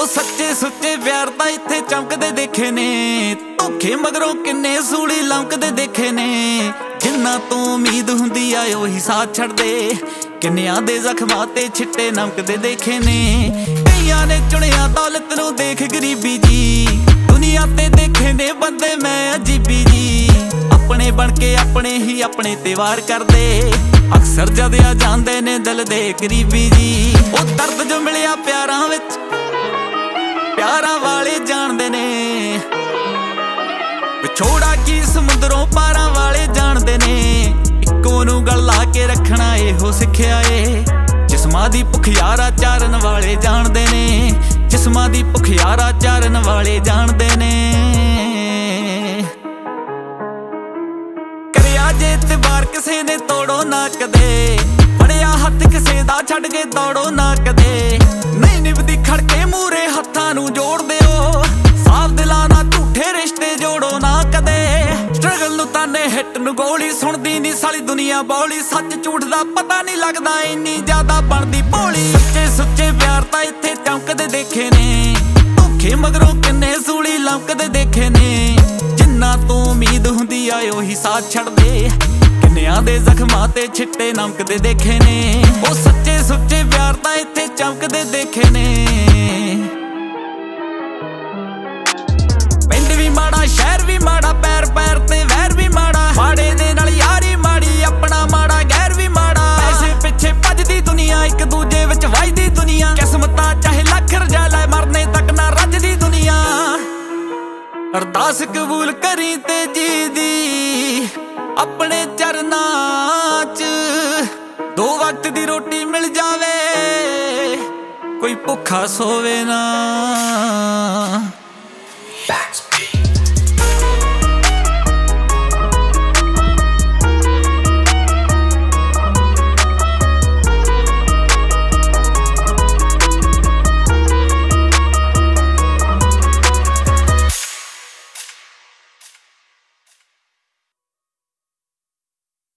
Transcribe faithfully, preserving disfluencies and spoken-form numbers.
ਉਹ ਸੱਚੇ ਸੁੱਚੇ ਪਿਆਰ ਤਾਂ ਇੱਥੇ ਚਮਕਦੇ ਦੇਖੇ ਨੇ, ਧੋਖੇ ਮਗਰੋਂ ਕਿੰਨੇ ਸੂਲੀ ਲੰਕਦੇ ਦੇਖੇ ਨੇ। ਜਿੰਨਾ ਤੋਂ ਉਮੀਦ ਹੁੰਦੀ ਆ ਉਹੀ ਸਾਥ ਛੱਡਦੇ, ਕਿੰਨਿਆਂ ਦੇ ਜ਼ਖਮਾਂ ਤੇ ਛਿੱਟੇ ਨਮਕਦੇ ਦੇਖੇ ਨੇ। ਕਈਆਂ ਨੇ ਚੁਣਿਆ ਦੌਲਤ ਨੂੰ ਦੇਖ ਗਰੀਬੀ ਜੀ, ਦੁਨੀਆ ਤੇ ਦੇਖੇ ਨੇ ਬੰਦੇ ਮੈਂ ਅਜੀਬੀ ਜੀ। ਆਪਣੇ ਬਣ ਕੇ ਆਪਣੇ ਹੀ ਆਪਣੇ ਤੇ ਵਾਰ ਕਰਦੇ, ਅਕਸਰ ਜਦ ਆ ਜਾਂਦੇ ਨੇ ਦਿਲ ਦੇ ਕਰੀਬੀ ਜੀ। ਉਹ ਦਰਦ ਜੋ ਮਿਲਿਆ ਪਿਆਰਾਂ ਵਿੱਚ ਪਿਆਰਾਂ ਵਾਲੇ ਜਾਣਦੇ ਨੇ, ਵਿਛੋੜਾ ਕੀ ਸਮੁੰਦਰੋਂ ਪਾਰਾਂ ਵਾਲੇ ਜਾਣਦੇ ਨੇ। ਇੱਕੋ ਨੂੰ ਗਲ ਲਾ ਕੇ ਰੱਖਣਾ ਇਹੋ ਸਿੱਖਿਆ ਏ, ਜਿਸਮਾਂ ਦੀ ਭੁੱਖ ਯਾਰਾ ਚਾਰਨ ਵਾਲੇ ਜਾਣਦੇ ਨੇ। ਜਿਸਮਾਂ ਦੀ ਭੁੱਖ ਯਾਰਾ ਚਾਰਨ ਵਾਲੇ ਜਾਣਦੇ ਨੇ। ਕਰਿਆ ਜੇ ਇਤਬਾਰ ਕਿਸੇ ਨੇ ਤੋੜੋ ਨਾ ਕਦੇ, ਫੜਿਆ ਹੱਥ ਕਿਸੇ ਦਾ ਛੱਡ ਕੇ ਦੌੜੋ ਨਾ ਕਦੇ। ਨਹੀਂ ਨਿਭਦੀ ਖੜਕੇ ਮੂਰੇ ਹੱਥਾਂ ਨੂੰ ਜੋੜ ਦਿਓ, ਸਾਫ਼ ਦਿਲਾਂ ਨਾਲ ਝੂਠੇ ਰਿਸ਼ਤੇ ਜੋੜੋ ਨਾ ਕਦੇ। ਸਟਰਗਲ ਨੂੰ ਤਾਨੇ ਹਿੱਟ ਨੂੰ ਗੋਲੀ, ਸੁਣਦੀ ਨਹੀਂ ਸਾਲੀ ਦੁਨੀਆ ਬੋਲੀ। ਸੱਚ ਝੂਠ ਦਾ ਪਤਾ ਨਹੀਂ ਲੱਗਦਾ ਇੰਨੀ ਜ਼ਿਆਦਾ ਬਣਦੀ ਭੋਲੀ। ਸੱਚੇ ਸੁੱਚੇ ਪਿਆਰ ਤਾਂ ਇੱਥੇ ਚਮਕਦੇ ਦੇਖੇ ਨੇ, ਧੋਖੇ ਮਗਰੋਂ ਕਿੰਨੇ ਸੂਲੀ ਲੰਕਦੇ ਦੇਖੇ ਨੇ। ਜਿੰਨਾ ਤੋਂ ਉਮੀਦ ਹੁੰਦੀ ਆ ਉਹੀ ਸਾਥ ਛੱਡਦੇ, ਕਿੰਨਿਆਂ ਦੇ ਜ਼ਖਮਾਂ ਤੇ ਛਿੱਟੇ ਨਮਕਦੇ ਦੇਖੇ ਨੇ। ਉਹ ਸੱਚੇ ਸੁੱਚੇ ਪਿਆਰ ਤਾਂ ਇੱਥੇ ਚਮਕਦੇ ਦੇਖੇ ਨੇ। ਪਿੰਡ ਵੀ ਮਾੜਾ ਸ਼ਹਿਰ ਵੀ ਮਾੜਾ, ਪੈਰ ਪੈਰ ਤੇ ਵੈਰ ਵੀ ਮਾੜਾ। ਮਾੜੇ ਦੇ ਨਾਲ ਯਾਰੀ ਮਾੜੀ, ਆਪਣਾ ਮਾੜਾ ਗੈਰ ਵੀ ਮਾੜਾ। ਪੈਸੇ ਪਿੱਛੇ ਭੱਜਦੀ ਦੁਨੀਆ, ਇੱਕ ਦੂਜੇ ਵਿੱਚ ਵੱਜਦੀ ਦੁਨੀਆ। ਕਿਸਮਤਾਂ ਚਾਹੇ ਲੱਖ ਰਜਾ ਲੈ, ਮਰਨੇ ਤੱਕ ਨਾ ਰੱਜਦੀ ਦੁਨੀਆ। ਅਰਦਾਸ ਕਬੂਲ ਕਰੀ ਤੇ ਜੀ ਦੀ ਆਪਣੇ ਚਰਨਾਂ 'ਚ, ਦੋ ਵਕਤ ਦੀ ਰੋਟੀ ਮਿਲ ਜਾਵੇ, ਕੋਈ ਭੁੱਖਾ ਸੋਵੇ ਨਾ।